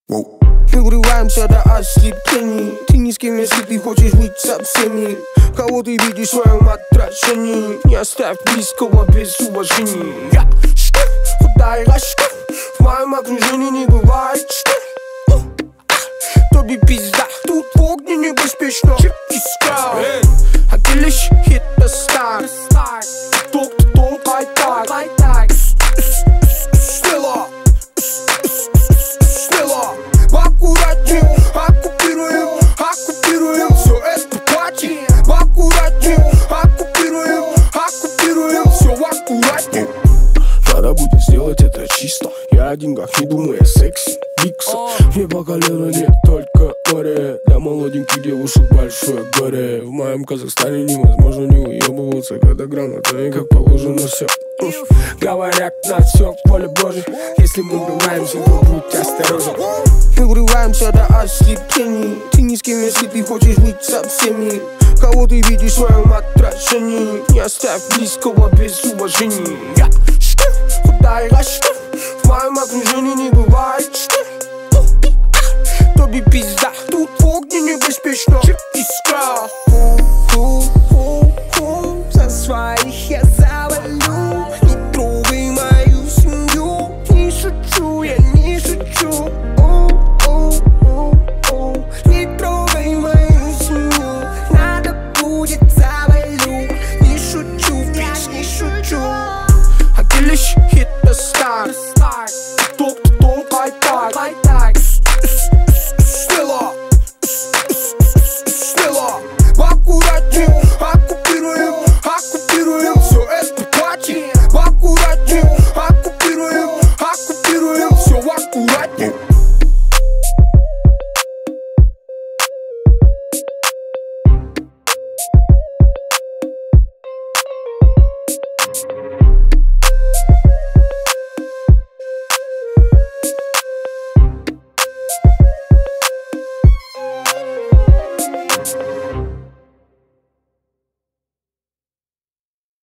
Мы врываемся до ослеплений. Ты ни с кем, если ты хочешь быть со всеми. Кого ты видишь в своем отражении, не оставь близкого без уважения. Худая рожка, в моем окружении не бывает. Тобі пизда, тут в огне небезпечно. Искал, а ты лишь это стар. Ток-ток, лайтай. Смело, смело. Аккуратнее, оккупируем все это пати. Аккуратнее, оккупируем все аккуратнее. Надо будет сделать это чисто. Я о деньгах не думаю, о сексе. Бикса, мне по колено нет, только море. Для молоденьких девушек большое горе. В моем Казахстане невозможно не уебываться, когда грамота и как положено все. Говорят, на все в поле Божье. Если мы врываемся, то будь осторожен. Мы врываемся до ослеплений. Ты ни с кем, если ты хочешь быть со всеми. Кого ты видишь в своем отражении, не оставь близкого без уважения. Худая рожка, в моем окружении не бывает.